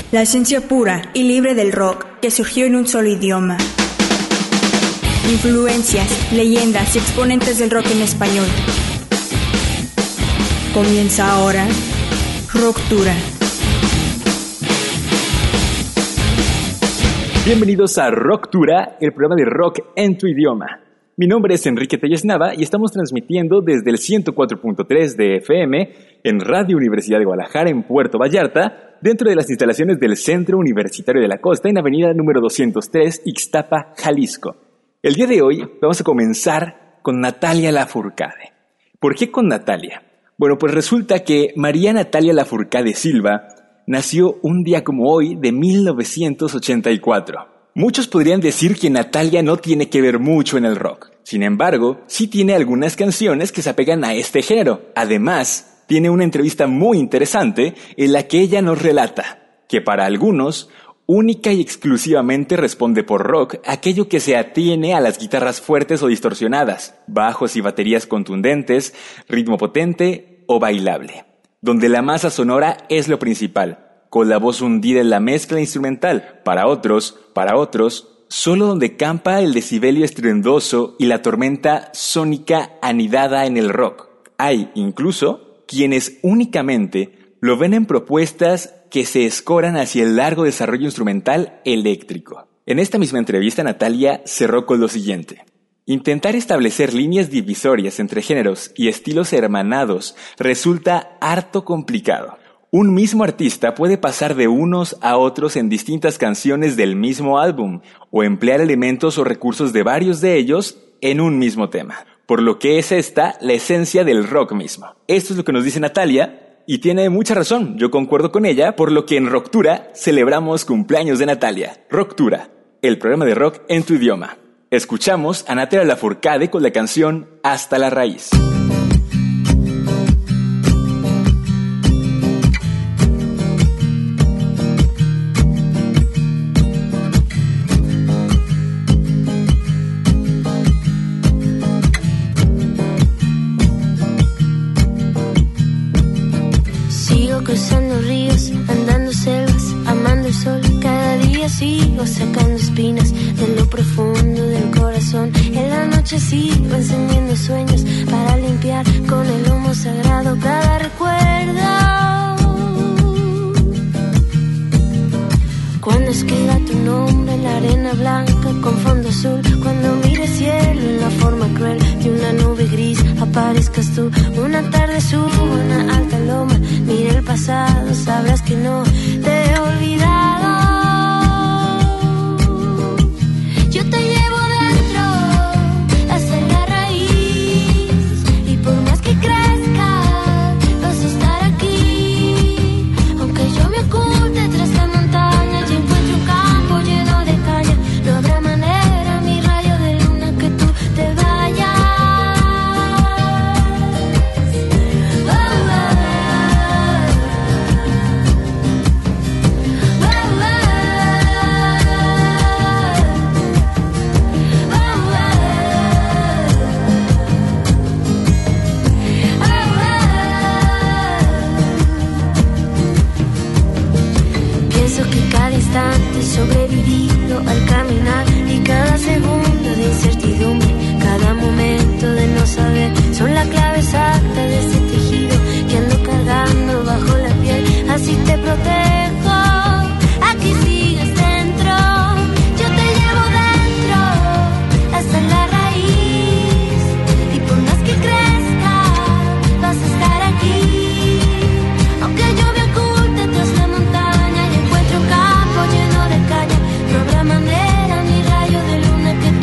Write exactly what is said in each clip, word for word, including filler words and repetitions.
la esencia pura y libre del rock que surgió en un solo idioma. Influencias, leyendas y exponentes del rock en español. Comienza ahora Rocktura. Bienvenidos a Rocktura, el programa de rock en tu idioma. Mi nombre es Enrique Telles Nava y estamos transmitiendo desde el ciento cuatro punto tres de F M en Radio Universidad de Guadalajara en Puerto Vallarta, dentro de las instalaciones del Centro Universitario de la Costa en avenida número doscientos tres, Ixtapa, Jalisco. El día de hoy vamos a comenzar con Natalia Lafourcade. ¿Por qué con Natalia? Bueno, pues resulta que María Natalia Lafourcade Silva nació un día como hoy de mil novecientos ochenta y cuatro. Muchos podrían decir que Natalia no tiene que ver mucho en el rock. Sin embargo, sí tiene algunas canciones que se apegan a este género. Además, tiene una entrevista muy interesante en la que ella nos relata que para algunos, única y exclusivamente responde por rock aquello que se atiene a las guitarras fuertes o distorsionadas, bajos y baterías contundentes, ritmo potente o bailable, donde la masa sonora es lo principal, con la voz hundida en la mezcla instrumental. Para otros, para otros, solo donde campa el decibelio estruendoso y la tormenta sónica anidada en el rock. Hay, incluso, quienes únicamente lo ven en propuestas que se escoran hacia el largo desarrollo instrumental eléctrico. En esta misma entrevista, Natalia cerró con lo siguiente. Intentar establecer líneas divisorias entre géneros y estilos hermanados resulta harto complicado. Un mismo artista puede pasar de unos a otros en distintas canciones del mismo álbum o emplear elementos o recursos de varios de ellos en un mismo tema, por lo que es esta la esencia del rock mismo. Esto es lo que nos dice Natalia y tiene mucha razón, yo concuerdo con ella, por lo que en Rocktura celebramos cumpleaños de Natalia. Rocktura, el programa de rock en tu idioma. Escuchamos a Natalia Lafourcade con la canción Hasta la Raíz. Cruzando ríos, andando selvas, amando el sol. Cada día sigo sacando espinas de lo profundo del corazón. En la noche sigo encendiendo sueños para limpiar con el humo sagrado cada recuerdo. Cuando escriba tu nombre en la arena blanca con fondo azul, cuando mire el cielo en la forma cruel de una nube gris, aparezcas tú. Una tarde subo una alta loma, mire el pasado, sabrás que no te he olvidado. Yo te llevo dentro hasta la raíz y por más que crezca vas a estar aquí. Aunque yo me oculte tras la montaña y encuentre un campo lleno de caña, no habrá manera, mi rayo de luna, que tú te vayas. Sobrevivido al caminar y cada segundo de incertidumbre, cada momento de no saber, son la clave exacta de ese tejido que ando cargando bajo la piel. Así te protejo, aquí sigues dentro. Yo te llevo dentro hasta la raíz y por más que crezca vas a estar aquí. Aunque yo me oculte tras la montaña y encuentre un campo lleno de caña, no habrá manera, mi rayo de luna, que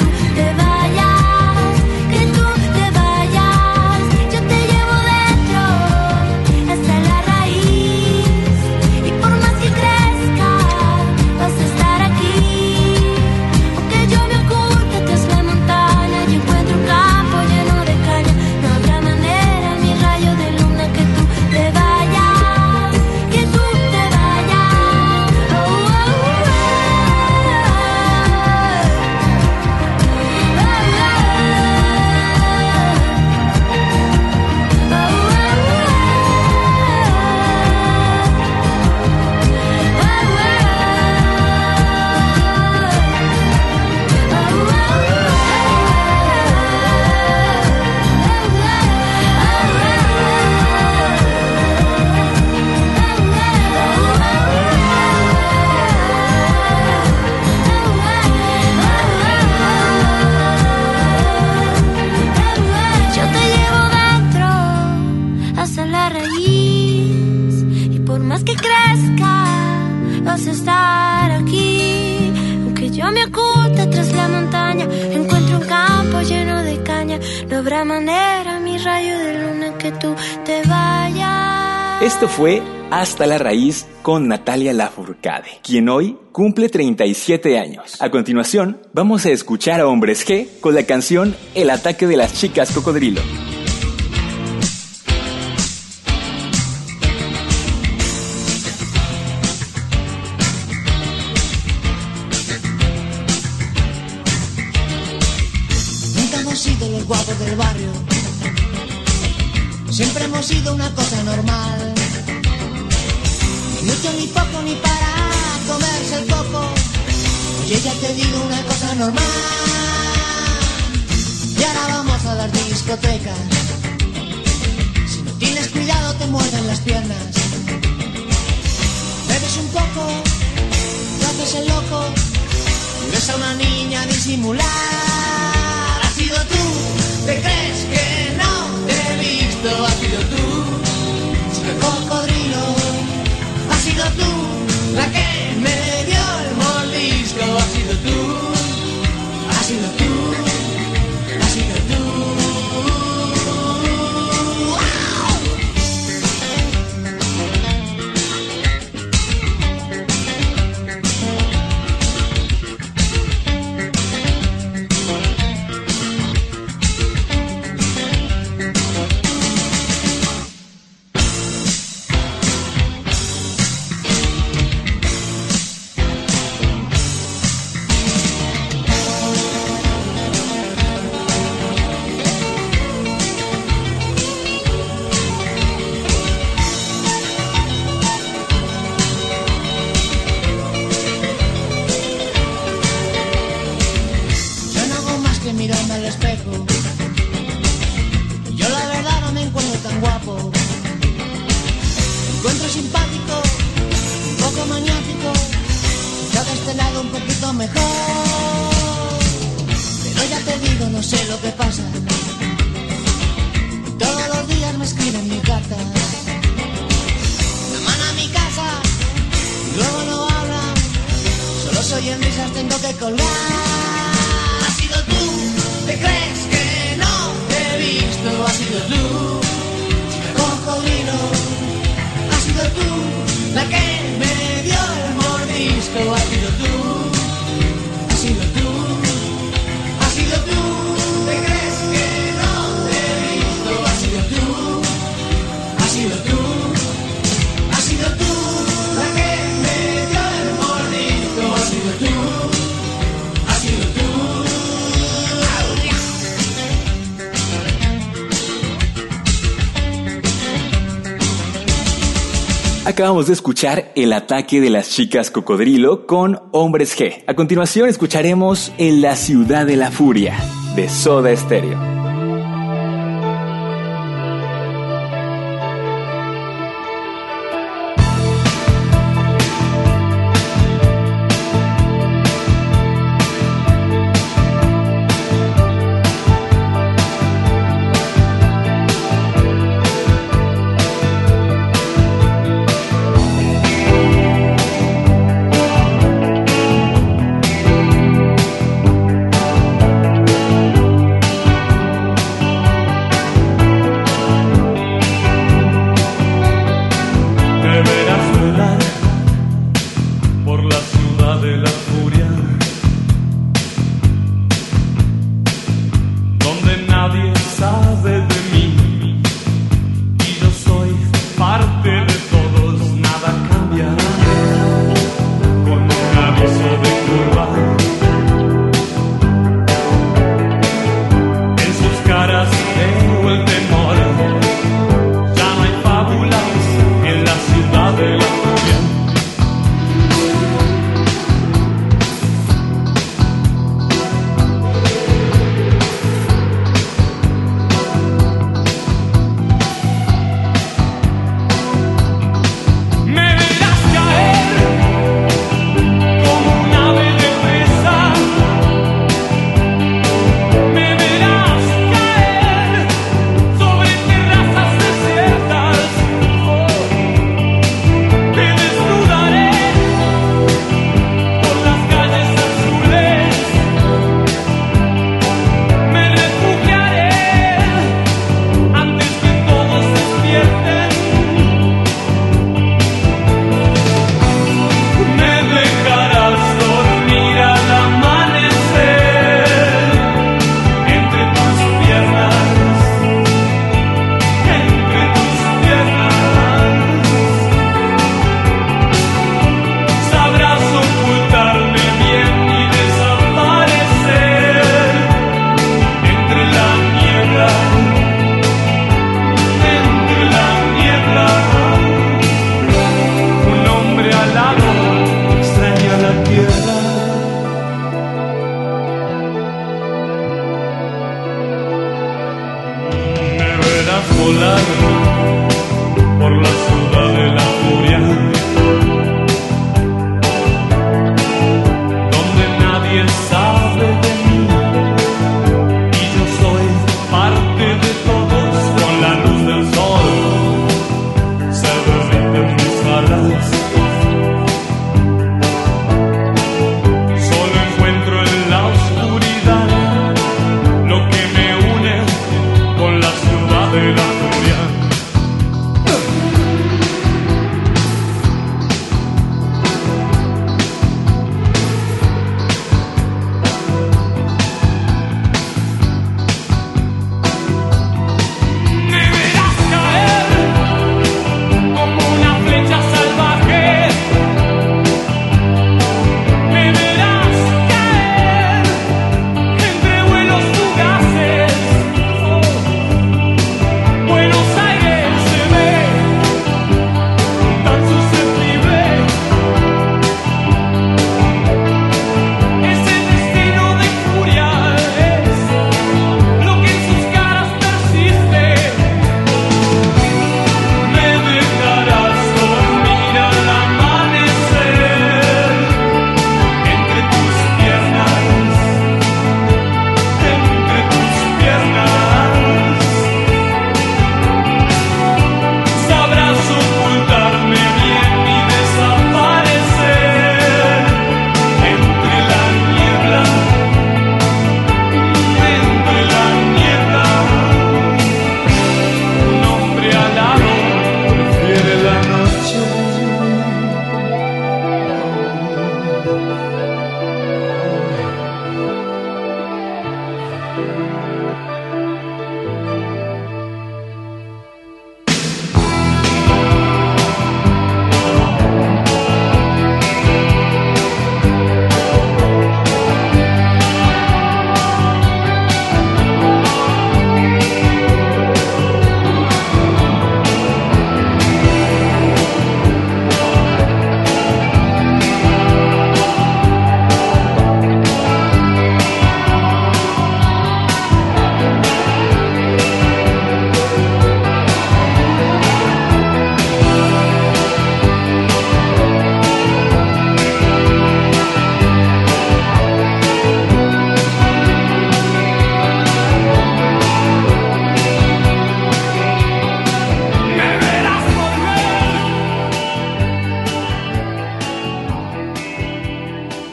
por más que crezca, vas a estar aquí. Aunque yo me oculte tras la montaña, encuentro un campo lleno de caña. No habrá manera, mi rayo de luna, que tú te vayas. Esto fue Hasta la Raíz con Natalia Lafourcade, quien hoy cumple treinta y siete años. A continuación, vamos a escuchar a Hombres G con la canción El ataque de las chicas cocodrilo. Nunca hemos sido los guapos del barrio, siempre hemos sido una cosa normal. Ni mucho ni poco ni para comerse el coco. Oye, ya te digo una cosa normal. Y ahora vamos a las discotecas. Si no tienes cuidado te muerden las piernas. Bebes un poco, te haces el loco y ves a una niña disimular. Has sido tú, ¿te crees que no te he visto? Has sido tú, chica cocodrilo. Has sido tú la que me dio el mordisco. Has sido tú, has sido tú, has sido tú. Acabamos de escuchar El ataque de las chicas cocodrilo con Hombres G. A continuación escucharemos En la ciudad de la furia de Soda Stereo.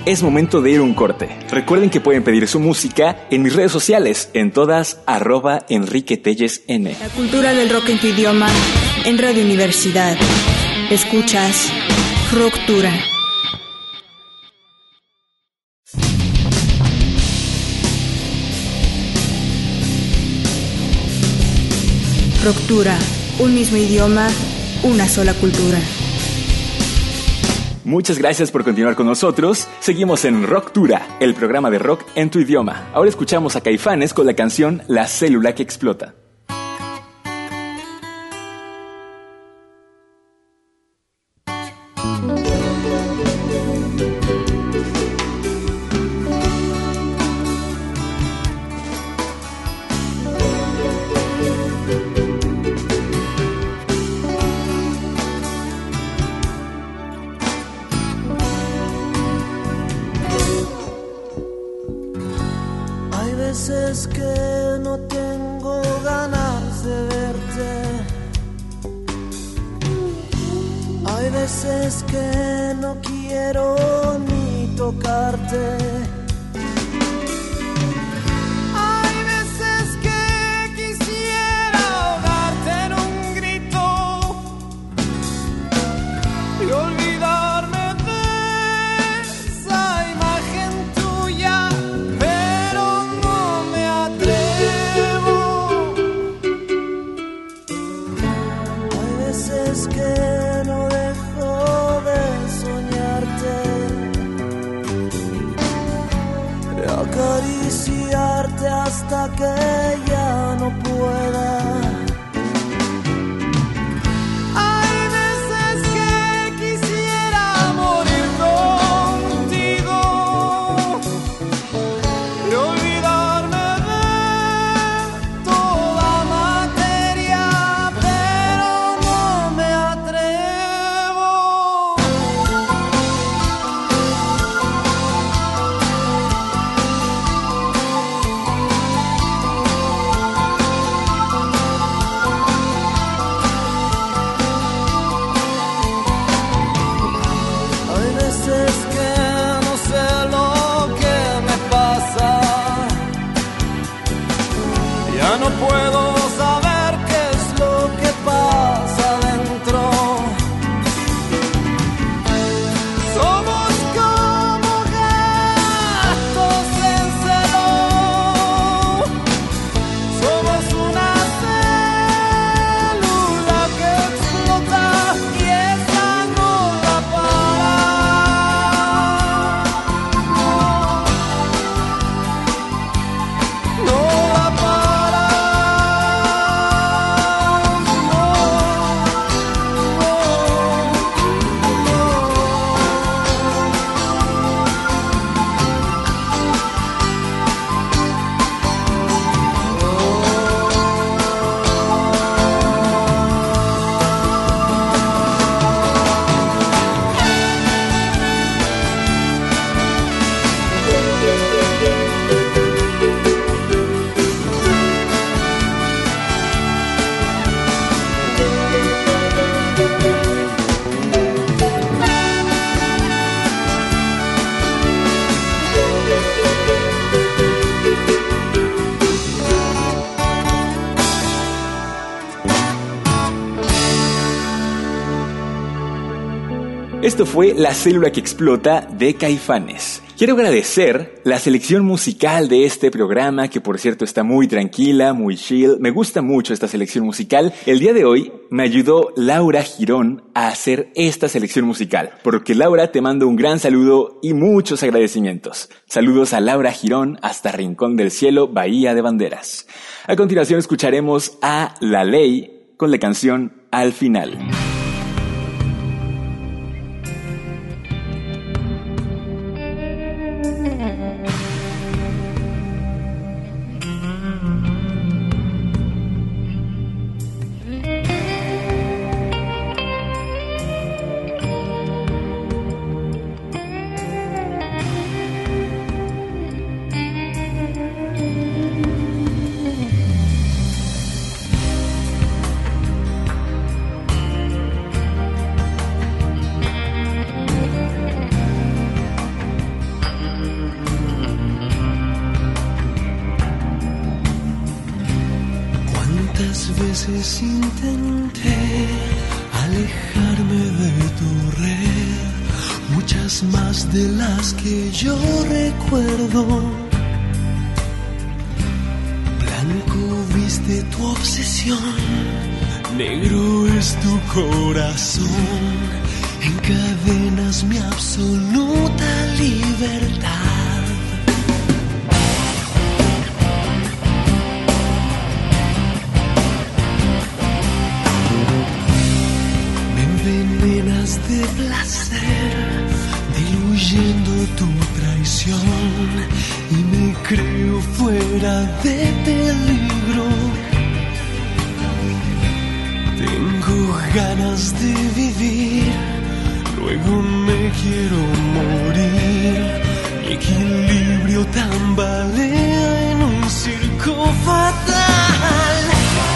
es momento de ir a un corte. Recuerden que pueden pedir su música en mis redes sociales, en todas, arroba Enrique Telles N. La cultura del rock en tu idioma en Radio Universidad. Escuchas Rocktura. Rocktura, un mismo idioma, una sola cultura. Muchas gracias por continuar con nosotros. Seguimos en Rocktura, el programa de rock en tu idioma. Ahora escuchamos a Caifanes con la canción La célula que explota. veces que no tengo ganas de verte. Hay veces que no quiero ni tocarte. Hay veces que quisiera ahogarte en un grito y olvidarme de esa imagen tuya, pero no me atrevo. Hay veces que no dejo de soñarte, de acariciarte hasta que ya no pueda. Hay veces que quisiera morir contigo y olvidarme de toda materia, pero no me atrevo. Hay veces que no sé lo que me pasa, ya no puedo saber qué es lo que pasa dentro. Somos como gatos en celo, somos una célula que explota y esa no la para. No, no la para. Esto fue La célula que explota de Caifanes. Quiero agradecer la selección musical de este programa, que por cierto está muy tranquila, muy chill. Me gusta mucho esta selección musical. El día de hoy me ayudó Laura Girón a hacer esta selección musical. Por lo que, Laura, te mando un gran saludo y muchos agradecimientos. Saludos a Laura Girón hasta Rincón del Cielo, Bahía de Banderas. A continuación escucharemos a La Ley con la canción Al Final. Al veces intenté alejarme de tu red, muchas más de las que yo recuerdo. Blanco viste tu obsesión, negro es tu corazón, encadenas mi absoluta libertad. De placer, diluyendo tu traición, y me creo fuera de peligro. Tengo ganas de vivir, luego me quiero morir. Mi equilibrio tambalea en un circo fatal.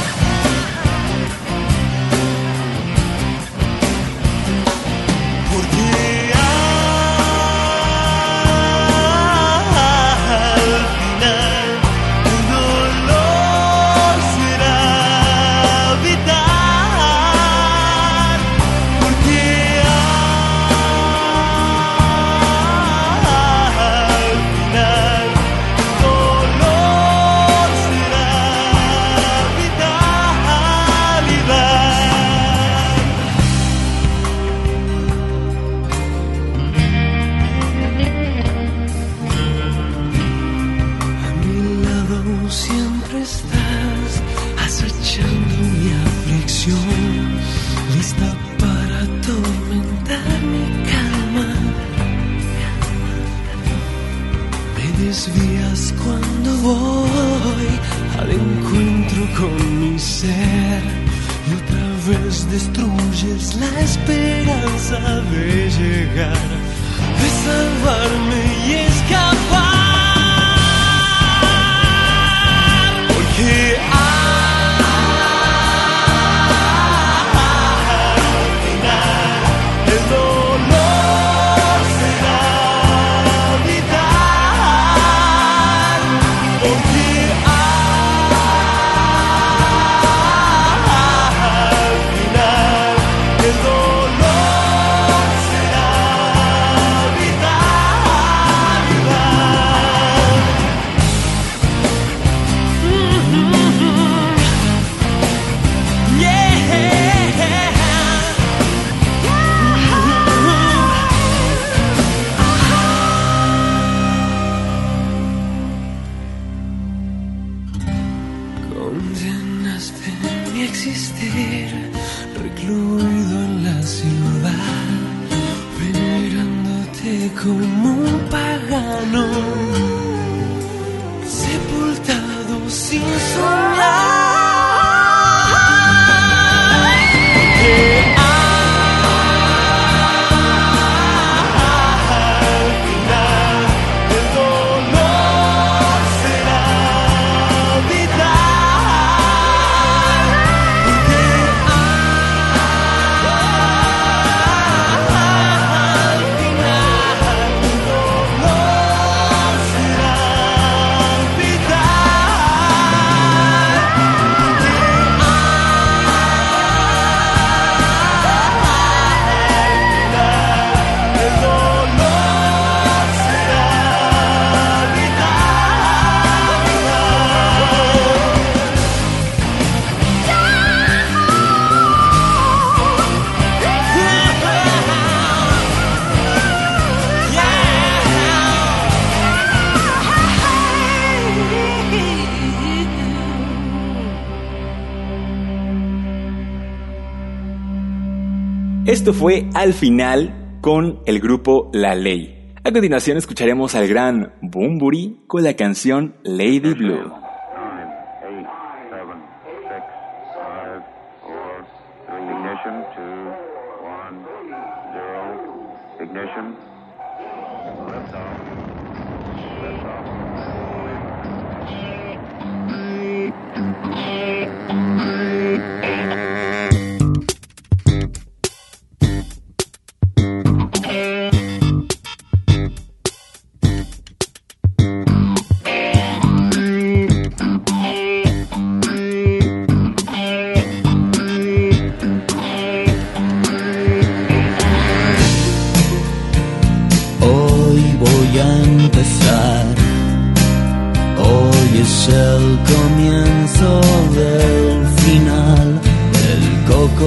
Esto fue Al Final con el grupo La Ley. A continuación escucharemos al gran Bunbury con la canción Lady Blue.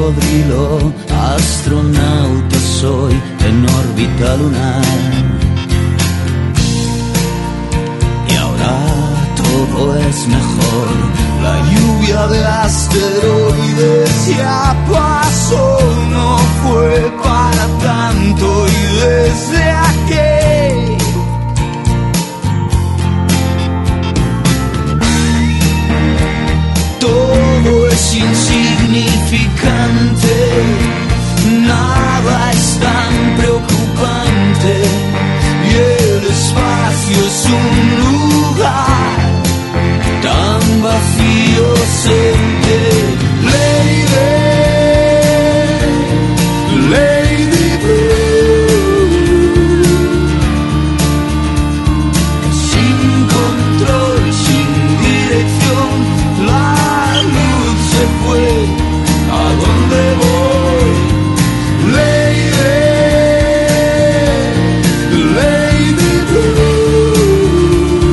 cocodrilo, astronauta soy en órbita lunar. Y ahora todo es mejor, la lluvia de asteroides ya pasó, no fue para tanto y desde aquí todo es insignificante, nada es tan preocupante y el espacio es un lugar tan vacío sentir. Lady, Lady Blue, sin control, sin dirección, la luz se fue, ¿a dónde voy? Lady, Lady Blue,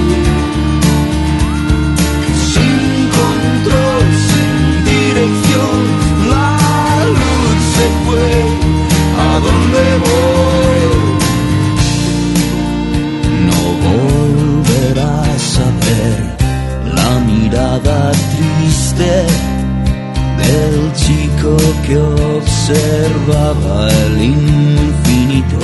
sin control, sin dirección, la luz se fue, ¿a dónde voy? No volverás a ver la mirada triste del chico que observaba el infinito.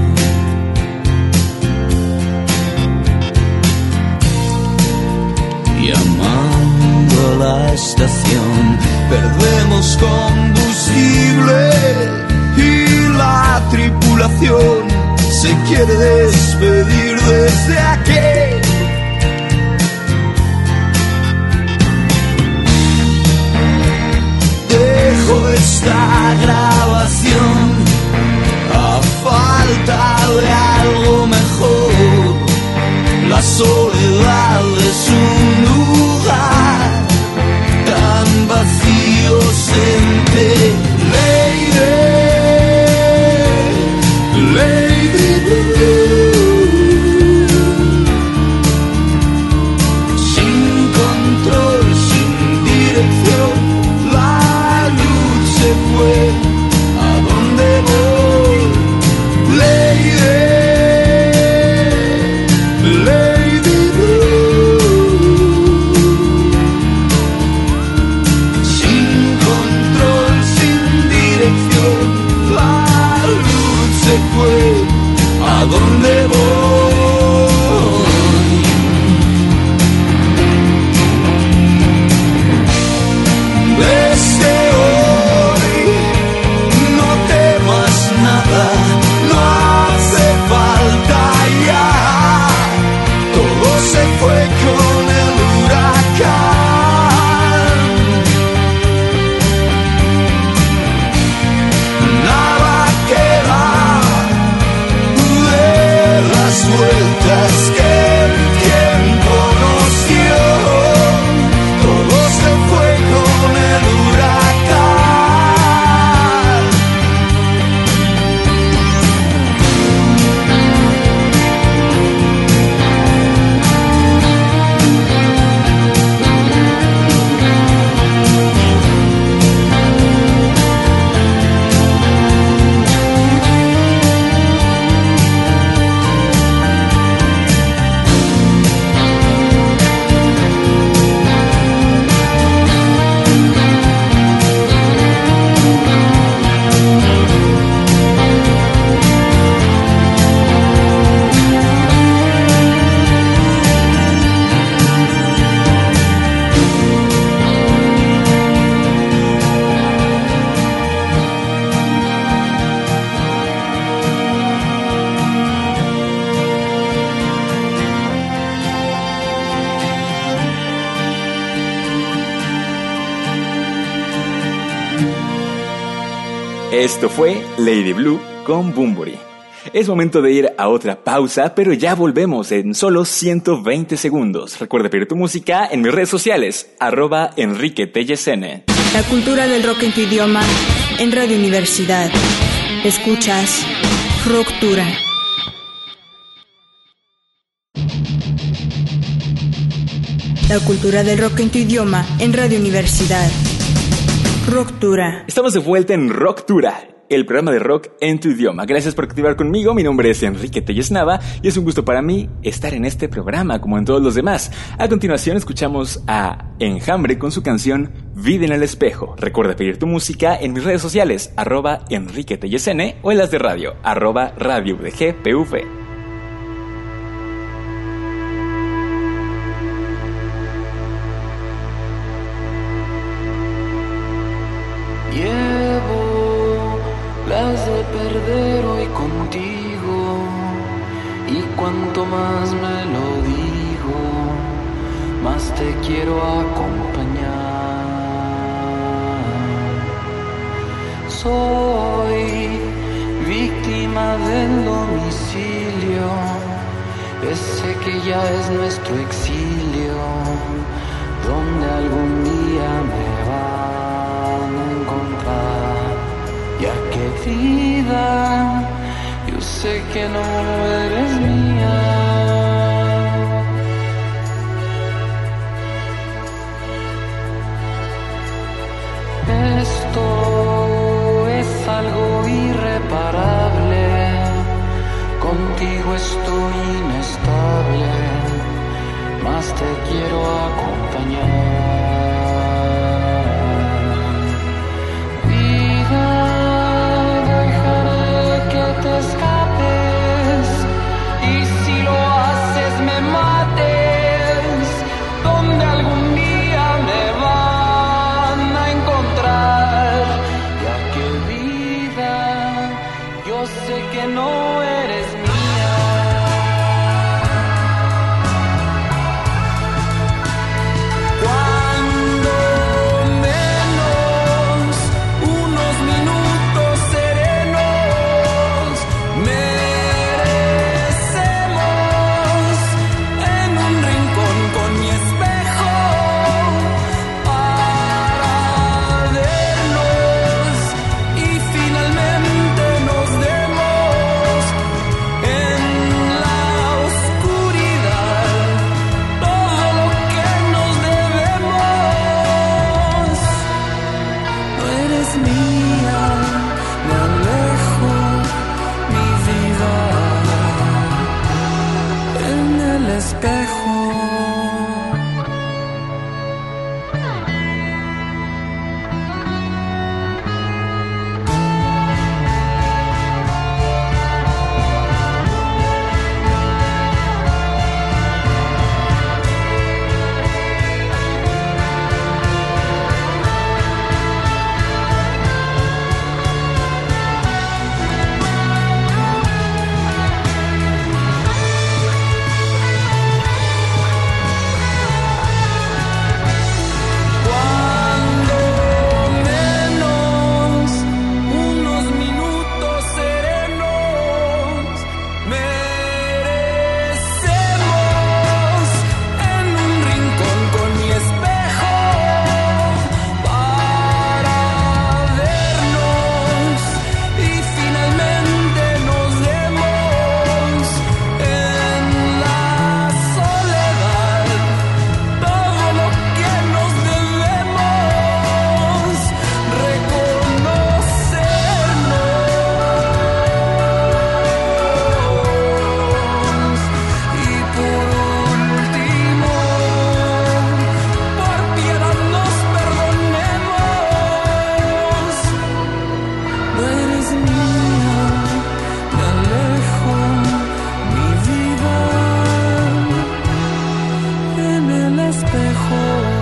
Llamando a la estación, perdemos combustible y la tripulación se quiere despedir desde aquí. Dejo esta grabación a falta de algo mejor. La soledad es un lugar tan vacío sentir. Lady, Lady Blue, sin control, sin dirección, la luz se fue, ¿a dónde voy? Lady, Lady Blue, sin control, sin dirección, la luz se fue, ¿a dónde voy? Desde hoy no temas nada, no hace falta ya, todo se fue con el huracán. Nada queda de las vueltas que el tiempo nos dio, todo se fue con el huracán. Esto fue Lady Blue con Bunbury. Es momento de ir a otra pausa, pero ya volvemos en solo ciento veinte segundos. Recuerda pedir tu música en mis redes sociales, arroba Enrique Tellesene. La cultura del rock en tu idioma en Radio Universidad. Escuchas Rocktura. La cultura del rock en tu idioma en Radio Universidad. Rocktura. Estamos de vuelta en Rocktura, el programa de rock en tu idioma. Gracias por activar conmigo, mi nombre es Enrique Telles Nava y es un gusto para mí estar en este programa como en todos los demás. A continuación escuchamos a Enjambre con su canción Vida en el Espejo. Recuerda pedir tu música en mis redes sociales, arroba Enrique Telles N, o en las de radio, arroba Radio U D G P U V. Llevo las de perder hoy contigo, y cuanto más me lo digo, más te quiero acompañar. Soy víctima del domicilio, ese que ya es nuestro exilio, donde algún día me van a encontrar. Ya que vida, yo sé que no eres mía. Esto es algo irreparable, contigo estoy inestable, más te quiero acompañar. Vida, dejaré que te escapes, y si lo haces me mates, donde algún día me van a encontrar. Ya que vida, yo sé que no eres mía. Cuando menos unos minutos serenos merecemos, en un rincón con mi espejo, para vernos y finalmente nos demos en la oscuridad todo lo que nos debemos. No eres mía, me alejo, mi vida, en el espejo. Cuando menos unos minutos serenos merecemos, en un rincón con mi espejo, para vernos y finalmente nos demos en la soledad todo lo que nos debemos, reconocernos. Y por último, por piedad nos perdonemos. No eres mía, me alejo, mi vida, en el espejo.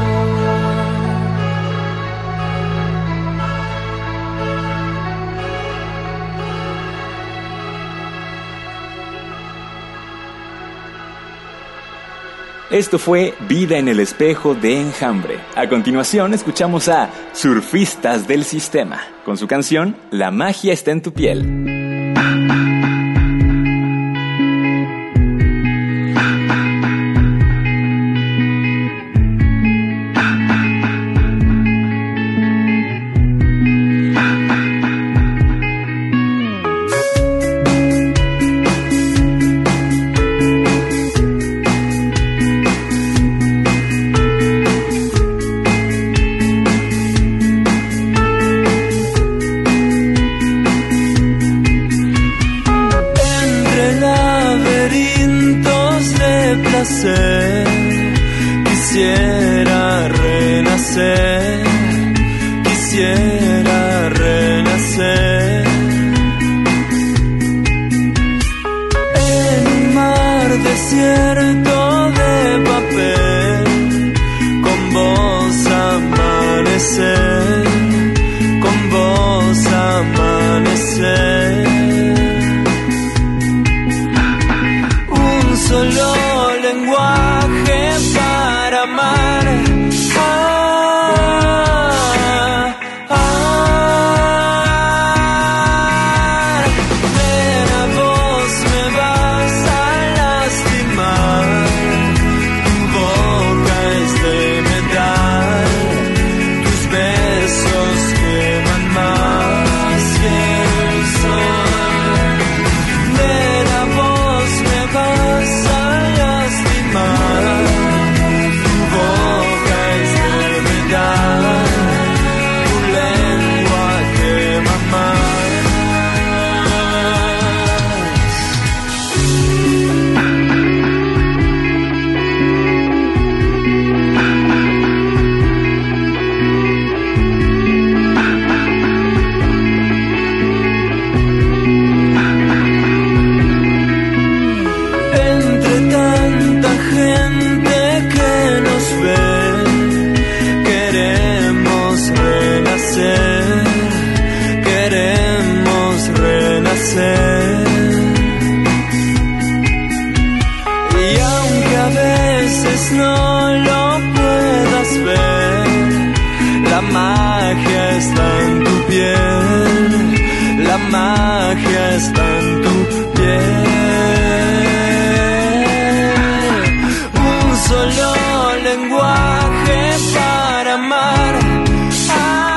Esto fue Vida en el Espejo de Enjambre. A continuación escuchamos a Surfistas del Sistema con su canción La magia está en tu piel. Cuando renacer, quisiera renacer, quisiera renacer. En un mar desierto de papel, con vos amanecer, con vos amanecer. Un solo lenguaje para amar. Ah, ah. Ven a vos, me vas a lastimar. Tu boca es de metal, tus besos queman más que el sol. Ven a vos, me vas a lastimar. Tu boca es de metal, tu lengua quema más. Entre tanta gente que nos ve, queremos renacer, queremos renacer. Y aunque a veces no lo puedas ver, la magia está en tu piel, la magia está en tu piel. Un solo lenguaje para amar. Ah,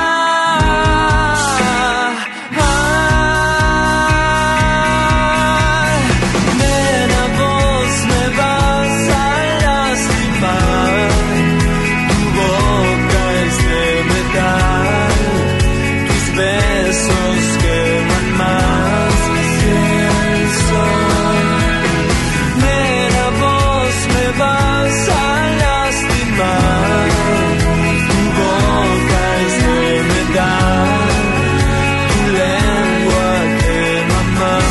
ah. Ven a vos, me vas a lastimar. Tu boca es de metal, tus besos queman más que el sol. Ven a vos, me vas a lastimar. Tu boca es de metal, tu lengua quema más.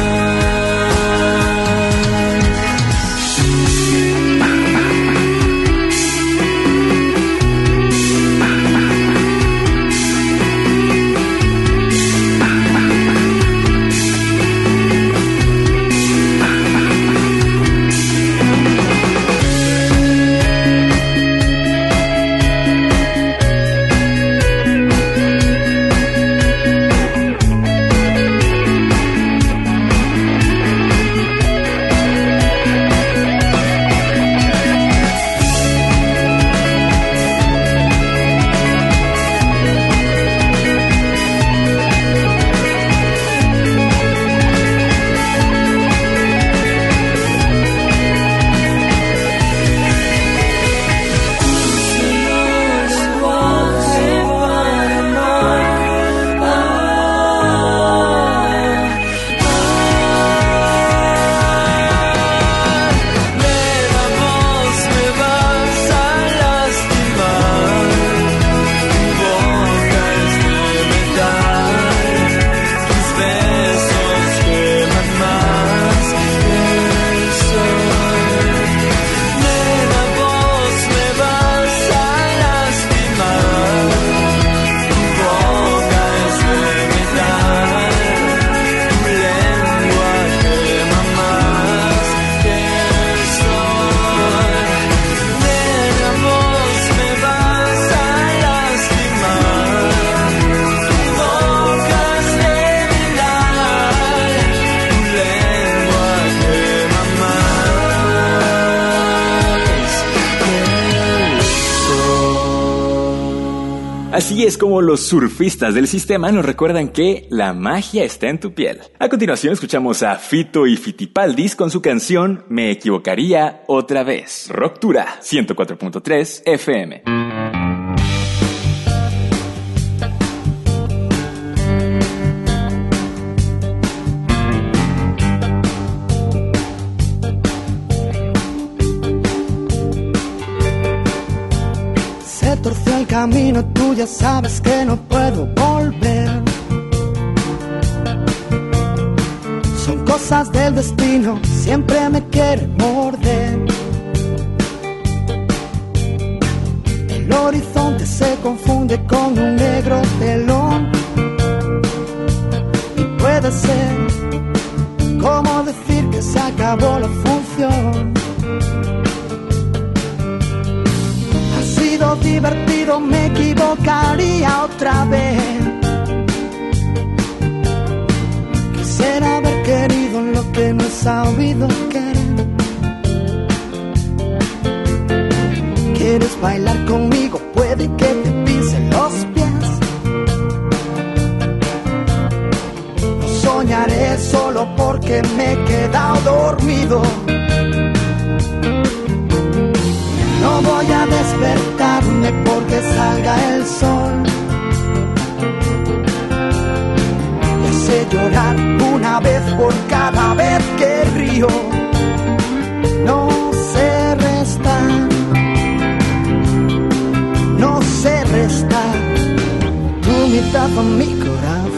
Así es como los surfistas del sistema nos recuerdan que la magia está en tu piel. A continuación escuchamos a Fito y Fitipaldis con su canción Me equivocaría otra vez. Rocktura ciento cuatro punto tres F M. camino, tú ya sabes que no puedo volver. Son cosas del destino, siempre me quiere morder. El horizonte se confunde con un negro telón. Y puede ser como decir que se acabó la función. Ha sido divertido, me equivocaría otra vez. Quisiera haber querido lo que no he sabido querer. ¿Quieres bailar conmigo? Puede que te pisen los pies. No soñaré solo porque me he quedado dormido. No voy a despertarme porque salga el sol. Me sé llorar una vez por cada vez que río. No sé restar, no sé restar tu mitad en mi corazón.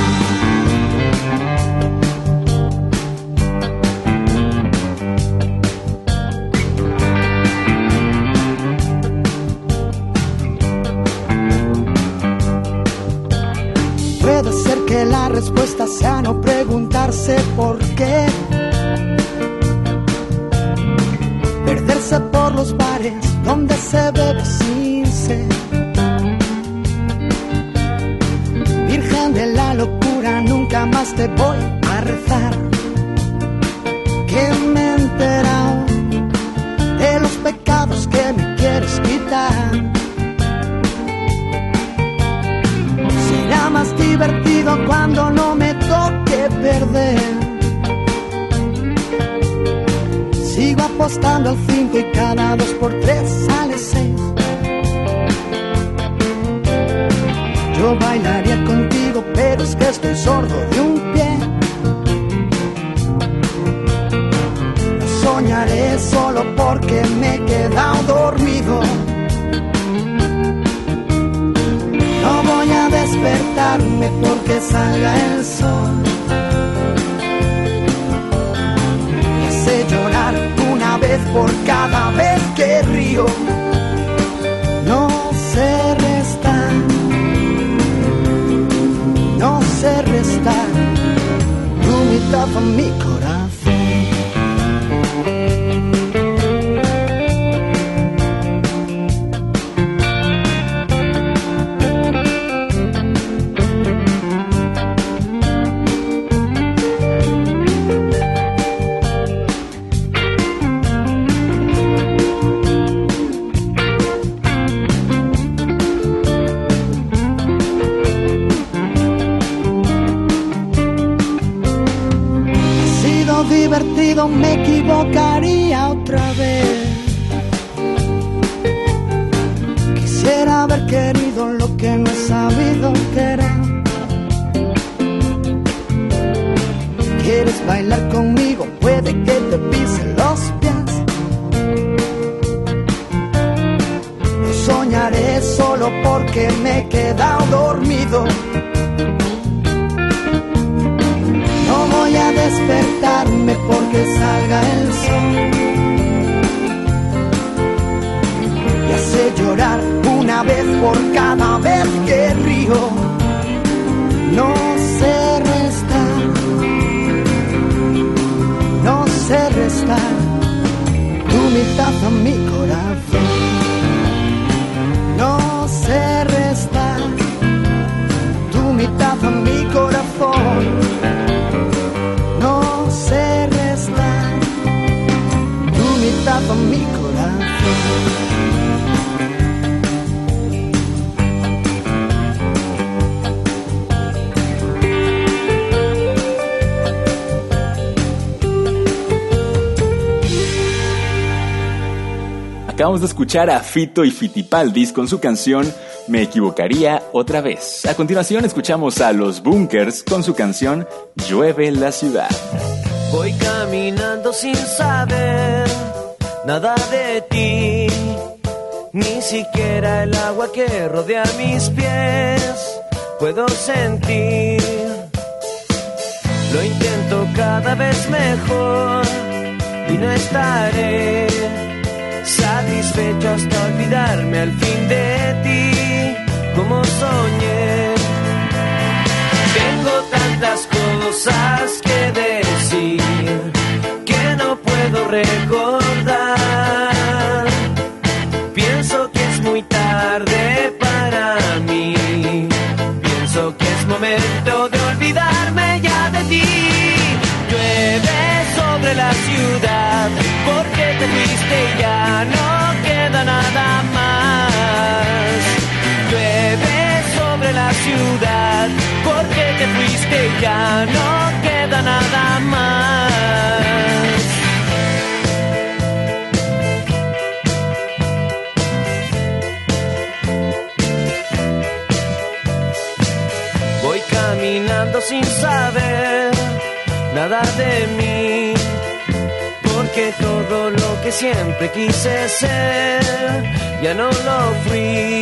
Puede ser que la respuesta sea no preguntarse por qué. Perderse por los bares donde se bebe sin sed. Virgen de la locura, nunca más te voy a rezar. Que me he enterado de los pecados que me quieres quitar. Será más divertido cuando no me toque perder. Sigo apostando al cinco y cada dos por tres sale seis. Yo bailaría contigo, pero es que estoy sordo de un pie. No soñaré solo porque me he quedado dormido. No voy a despertarme porque salga el sol. Me hace llorar una vez por cada vez que río. No sé restar, no sé restar tu mitad en mi corazón. Divertido, me equivocaría otra vez. Quisiera haber querido lo que no he sabido querer. ¿Quieres bailar conmigo? Puede que te pisen los pies. No soñaré solo porque me he quedado dormido. No voy a despertarme porque salga el sol. Y hace llorar una vez por cada vez que río. No sé restar, no sé restar tu mitad en mi corazón. No sé restar tu mitad en mi corazón. No sé restar tu mitad en mi corazón. Acabamos de escuchar a Fito y Fitipaldis con su canción Me equivocaría otra vez. A continuación escuchamos a Los Bunkers con su canción Llueve en la ciudad. Voy caminando sin saber nada de ti, Ni siquiera el agua que rodea mis pies puedo sentir. Lo intento cada vez mejor y no estaré satisfecho hasta olvidarme al fin de ti, como soñé. Tengo tantas cosas que decir que no puedo recordar. Pienso que es muy tarde para mí. Pienso que es momento de olvidarme ya de ti. Llueve sobre la ciudad porque te fuiste y ya no queda nada más. Llueve sobre la ciudad porque te fuiste y ya no queda nada más. Voy caminando sin saber nada de mí, porque todo lo que siempre quise ser ya no lo fui.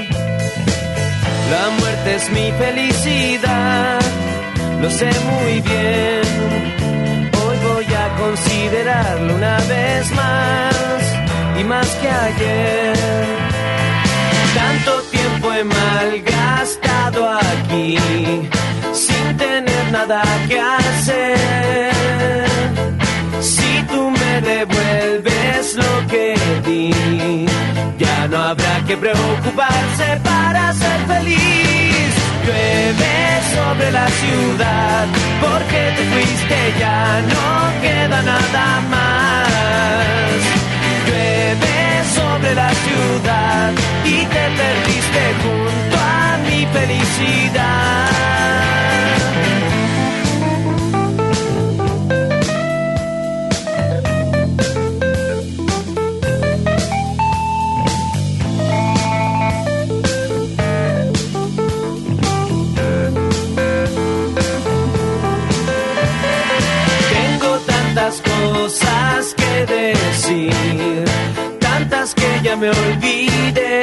La muerte es mi felicidad, lo sé muy bien. Hoy voy a considerarlo una vez más y más que ayer. Tanto tiempo he malgastado aquí sin tener nada que hacer. Si tú me devuelves lo que di, ya no habrá que preocuparse para ser feliz. Llueve sobre la ciudad porque te fuiste, ya no queda nada más. Llueve sobre la ciudad y te perdiste junto a mi felicidad. Cosas que decir, tantas que ya me olvidé.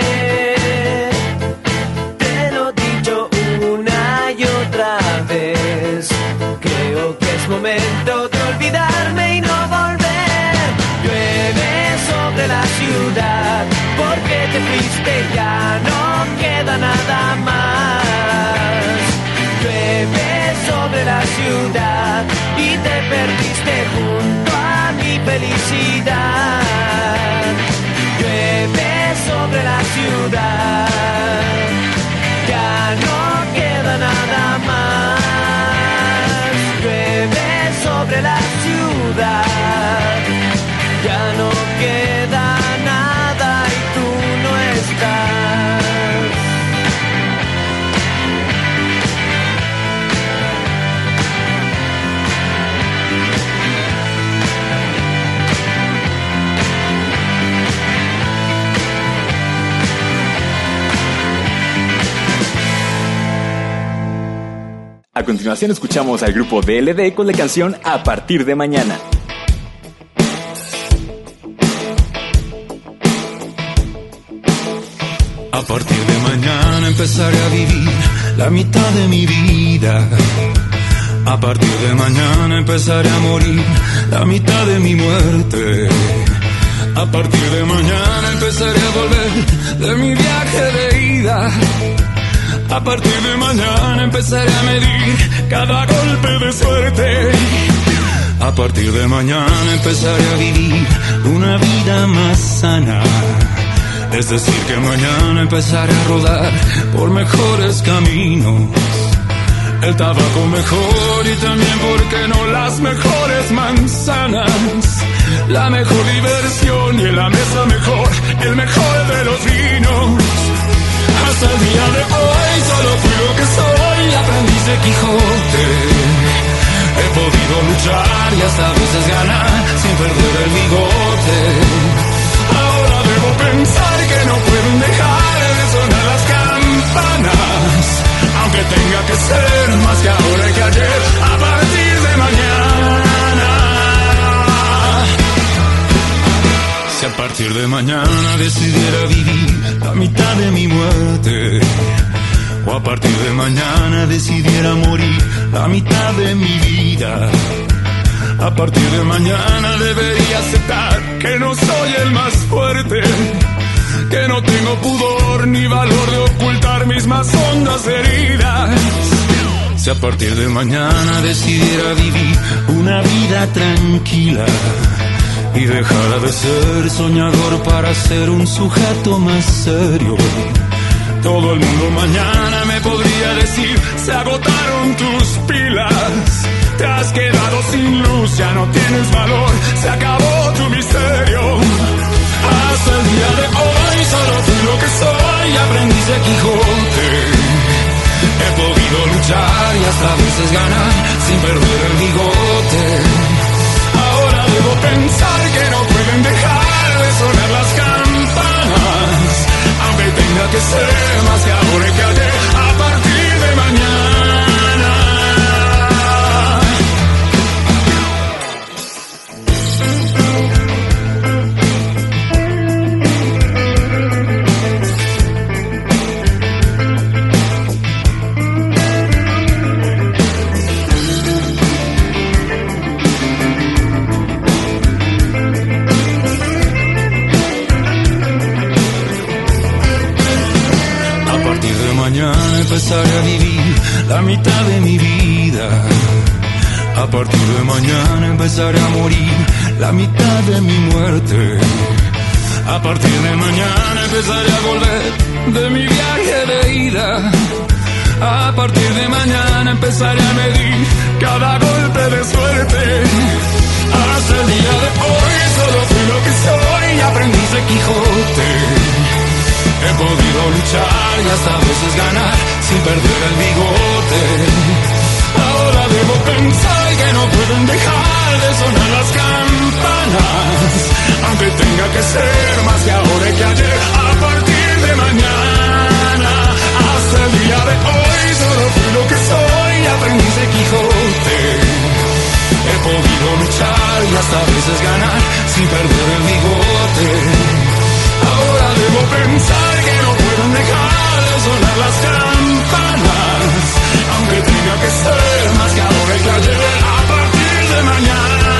Te lo he dicho una y otra vez. Creo que es momento de olvidarme y no volver. Llueve sobre la ciudad porque te fuiste, ya no queda nada más. Llueve sobre la ciudad y te perdiste junto a mi felicidad. Llueve sobre la ciudad, ya no queda nada más. Llueve sobre la ciudad, ya no queda nada y tú no estás. A continuación escuchamos al grupo D L D con la canción A Partir de Mañana. A partir de mañana empezaré a vivir la mitad de mi vida. A partir de mañana empezaré a morir la mitad de mi muerte. A partir de mañana empezaré a volver de mi viaje de ida. A partir de mañana empezaré a medir cada golpe de suerte. A partir de mañana empezaré a vivir una vida más sana. Es decir, que mañana empezaré a rodar por mejores caminos. El tabaco mejor y también, ¿por qué no?, las mejores manzanas. La mejor diversión y en la mesa mejor, el mejor de los vinos. Hasta el día de hoy solo fui lo que soy, aprendiz de Quijote. He podido luchar y hasta a veces ganar sin perder el bigote. Ahora debo pensar que no pueden dejar de sonar las campanas, aunque tenga que ser más que ahora y que ayer. A partir de mañana, si a partir de mañana decidiera vivir la mitad de mi muerte, o a partir de mañana decidiera morir la mitad de mi vida, a partir de mañana debería aceptar que no soy el más fuerte, que no tengo pudor ni valor de ocultar mis más hondas heridas. Si a partir de mañana decidiera vivir una vida tranquila y dejara de ser soñador para ser un sujeto más serio, todo el mundo mañana me podría decir: se agotaron tus pilas, te has quedado sin luz, ya no tienes valor, se acabó tu misterio. Hasta el día de hoy solo fui lo que soy, aprendiz de Quijote. He podido luchar y hasta a veces ganar sin perder el bigote. Ahora debo pensar que no pueden dejar de sonar las campanas, aunque tenga que ser más que ahora y que ayer, a partir de mañana. Mañana empezaré a vivir la mitad de mi vida. A partir de mañana empezaré a morir la mitad de mi muerte. A partir de mañana empezaré a volver de mi viaje de ida. A partir de mañana empezaré a medir cada golpe de suerte. Hasta el día de hoy solo fui lo que soy, aprendiz de Quijote. He podido luchar y hasta a veces ganar sin perder el bigote. Ahora debo pensar que no pueden dejar de sonar las campanas, aunque tenga que ser más que ahora y que ayer, a partir de mañana. Hasta el día de hoy solo fui lo que soy, aprendiz de Quijote. He podido luchar y hasta a veces ganar sin perder el bigote. Ahora debo pensar que no pueden dejar de sonar las campanas, aunque tenga que ser más que ahora y que ayer, a partir de mañana.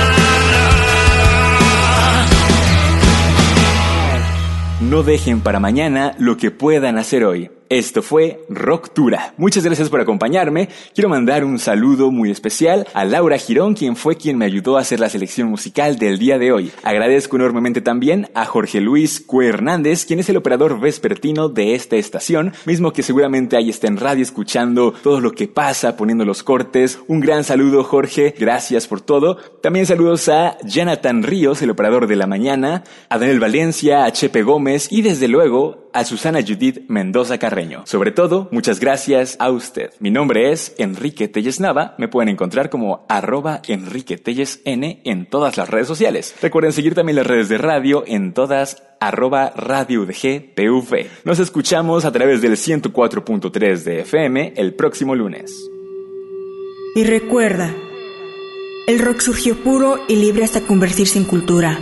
No dejen para mañana lo que puedan hacer hoy. Esto fue Rocktura. Muchas gracias por acompañarme. Quiero mandar un saludo muy especial a Laura Girón, quien fue quien me ayudó a hacer la selección musical del día de hoy. Agradezco enormemente también a Jorge Luis Cue Hernández, quien es el operador vespertino de esta estación, mismo que seguramente ahí está en radio escuchando todo lo que pasa, poniendo los cortes. Un gran saludo, Jorge. Gracias por todo. También saludos a Jonathan Ríos, el operador de la mañana, a Daniel Valencia, a Chepe Gómez y desde luego a Susana Judith Mendoza Carreño. Sobre todo, muchas gracias a usted. Mi nombre es Enrique Telles Nava. Me pueden encontrar como arroba Enrique Telles N en todas las redes sociales. Recuerden seguir también las redes de radio en todas, arroba Radio U D G T V. Nos escuchamos a través del ciento cuatro punto tres de F M el próximo lunes. Y recuerda, el rock surgió puro y libre hasta convertirse en cultura.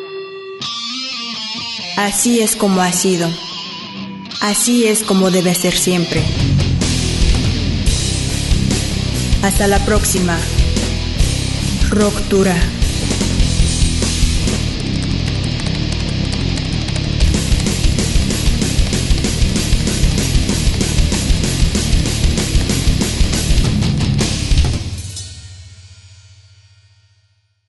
Así es como ha sido. Así es como debe ser siempre. Hasta la próxima. Rocktura.